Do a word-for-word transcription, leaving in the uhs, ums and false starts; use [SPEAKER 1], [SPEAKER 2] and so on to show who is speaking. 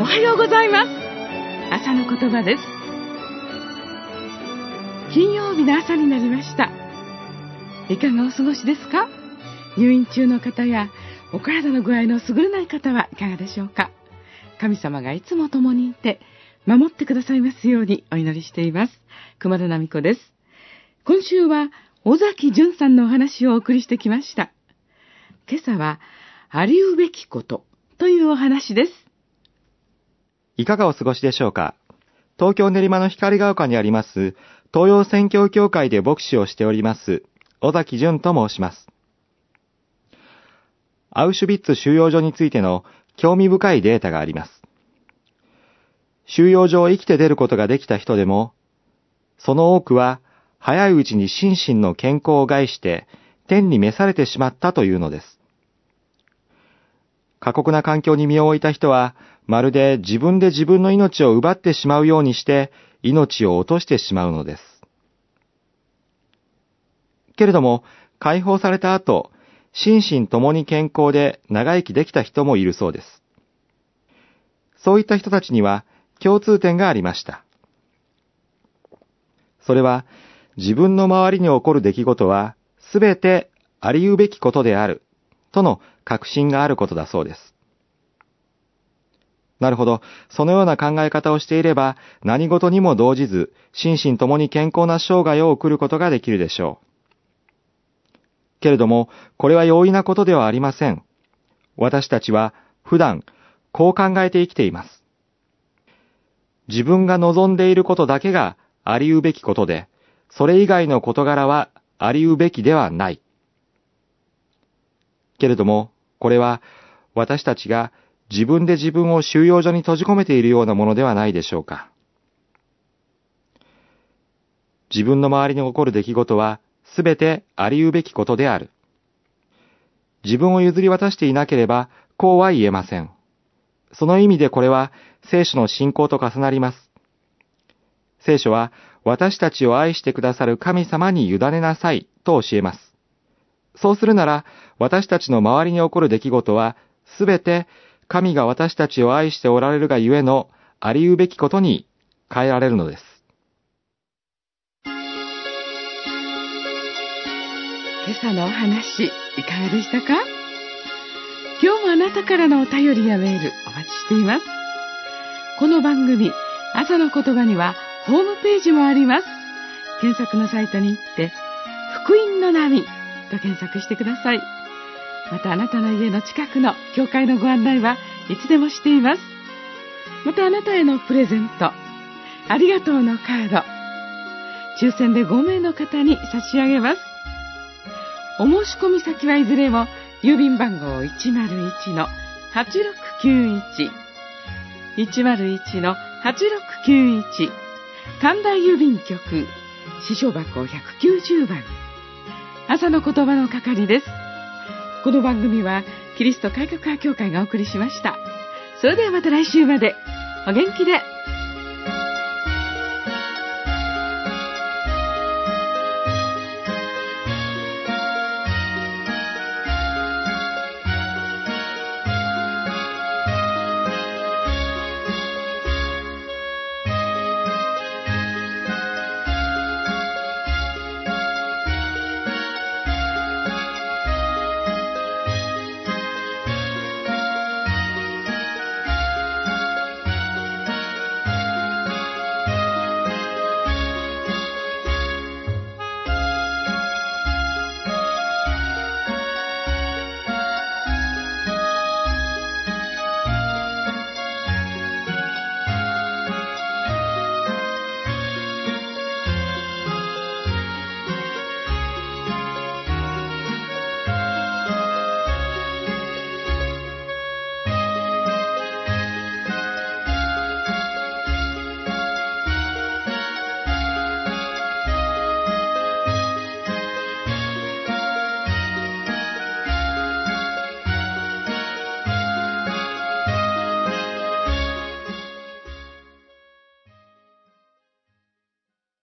[SPEAKER 1] はようございます。朝の言葉です。金曜日の朝になりました。いかがお過ごしですか？入院中の方やお体の具合の優れない方はいかがでしょうか？神様がいつも共にいて守ってくださいますようにお祈りしています。熊田奈美子です。今週は尾崎淳さんのお話をお送りしてきました。今朝はありうべきことというお話です。
[SPEAKER 2] いかがお過ごしでしょうか？東京練馬の光が丘にあります東洋宣教協会で牧師をしております尾崎淳と申します。アウシュビッツ収容所についての興味深いデータがあります。収容所を生きて出ることができた人でも、その多くは早いうちに心身の健康を害して天に召されてしまったというのです。過酷な環境に身を置いた人は、まるで自分で自分の命を奪ってしまうようにして、命を落としてしまうのです。けれども、解放された後、心身ともに健康で長生きできた人もいるそうです。そういった人たちには共通点がありました。それは、自分の周りに起こる出来事は、すべてありうべきことである、との確信があることだそうです。なるほど。そのような考え方をしていれば、何事にも動じず、心身ともに健康な生涯を送ることができるでしょう。けれども、これは容易なことではありません。私たちは、普段、こう考えて生きています。自分が望んでいることだけがありうべきことで、それ以外の事柄はありうべきではない。けれども、これは、私たちが、自分で自分を収容所に閉じ込めているようなものではないでしょうか。自分の周りに起こる出来事はすべてありうべきことである。自分を譲り渡していなければこうは言えません。その意味でこれは聖書の信仰と重なります。聖書は私たちを愛してくださる神様に委ねなさいと教えます。そうするなら私たちの周りに起こる出来事はすべて神が私たちを愛しておられるがゆえのありうべきことに変えられるのです。
[SPEAKER 1] 今朝のお話、いかがでしたか？今日もあなたからのお便りやメールお待ちしています。この番組、朝の言葉にはホームページもあります。検索のサイトに行って、福音の波と検索してください。またあなたの家の近くの教会のご案内はいつでもしています。またあなたへのプレゼント、ありがとうのカード、抽選でごめいの方に差し上げます。お申し込み先はいずれも郵便番号 いちまるいちのはちろくきゅういち いちまるいちのはちろくきゅういち神田郵便局支所箱ひゃくきゅうじゅうばん、朝の言葉の係です。この番組はキリスト改革派協会がお送りしました。それではまた来週までお元気で